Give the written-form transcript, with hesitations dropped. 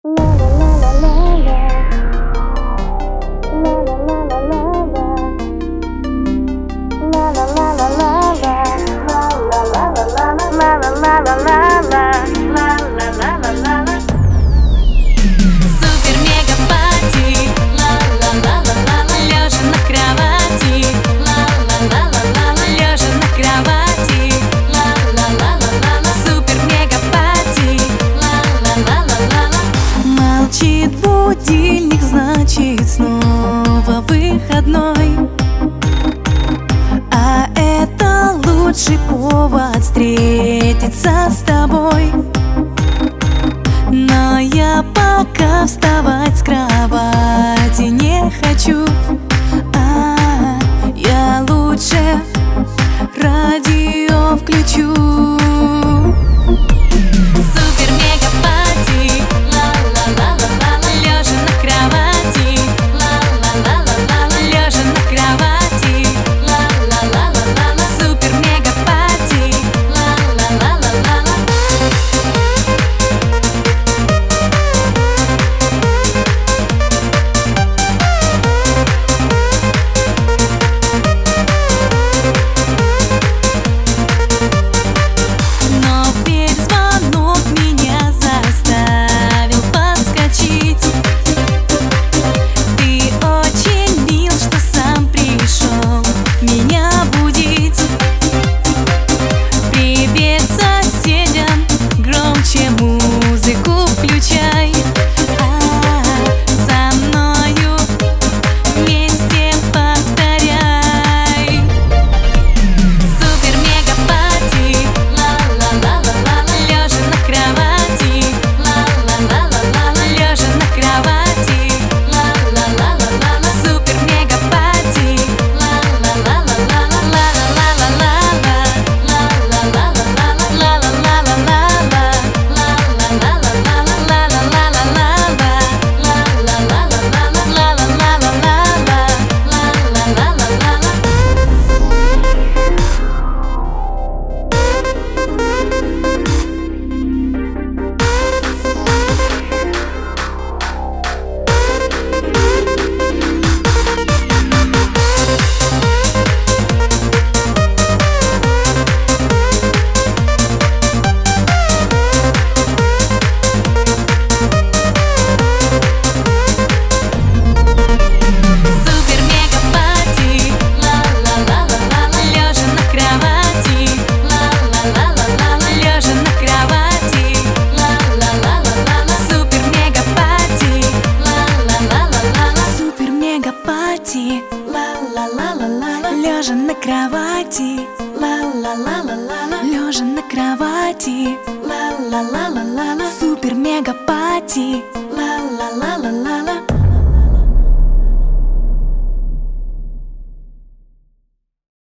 Будильник, значит, снова выходной. А это лучший повод встретиться с тобой. Но я пока вставать с кровати не хочу. Я лучше радио включу. Музыку включай, со мною вместе повторяй. Супер-мега-пати, ла-ла-ла-ла-ла, лежа на кровати, ла-ла-ла-ла-ла, лежа на кровати, ла-ла-ла-ла-ла, супер-мега-пати, ла-ла-ла-ла-ла, ла-ла-ла-ла-ла, лежа на кровати, ла-ла-ла-ла-ла, лежа на кровати, ла-ла-ла-ла-ла, супер-мега-пати.